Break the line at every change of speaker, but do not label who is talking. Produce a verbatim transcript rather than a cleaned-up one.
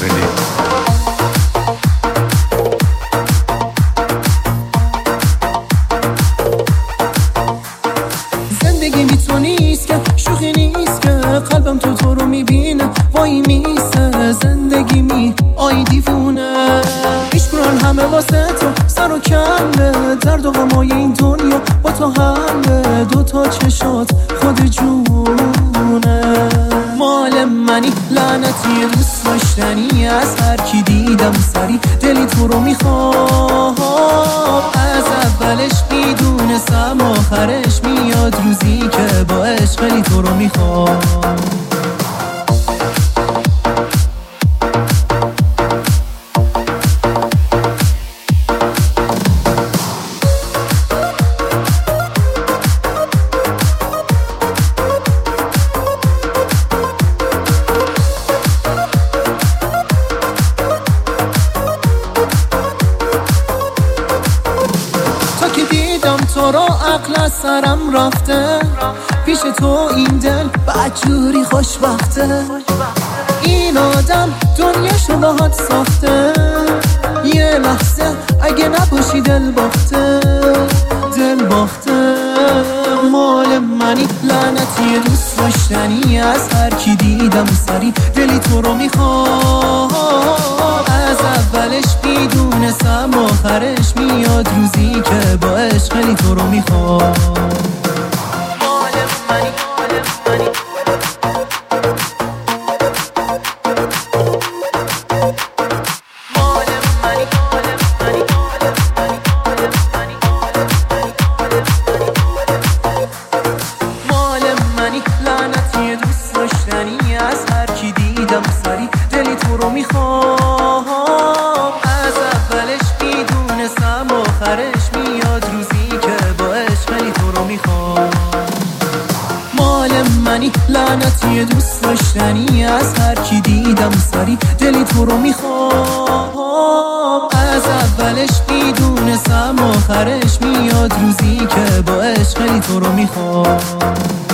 بدید.
زندگی بی تو نیست که، شوخی نیست که، قلبم تو تو رو میبینه وای میسه. زندگی می آی دیوونه، پیش بران همه واسه تو سر و کله. درد و غمای این دنیا با تو حله، دوتا چشات خود جونه. مال منی لعنتی دوست داشتنی، از هر کی دیدم سری دلی تو رو میخوام. از اولش میدونستم آخرش میاد روزی که با عشق خیلی تو رو میخوام. که دیدم تو را عقل از سرم رفته، پیش تو این دل بدجوری خوشبخته. این آدم دنیاشو باهات ساخته، یه لحظه اگه نباشی دل باخته. دل باخته مال منی لعنتی دوست داشتنی، از هر کی دیدم سری دلی تو رو میخوام. از اولش میدونستم آخرش میاد روزی که با عشق خیلی تو رو میخوام. مال منی مال منی لعنتی دوست داشتنی، از هر کی دیدم سری دلی تو رو میخوام. از اولش میدونستم آخرش میاد روزی که با عشق خیلی تو رو میخوام. مال منی لعنتی دوست داشتنی، از هر کی دیدم سری دلی تو رو میخوام. از اولش میدونستم آخرش میاد روزی که با عشق خیلی تو رو میخوام.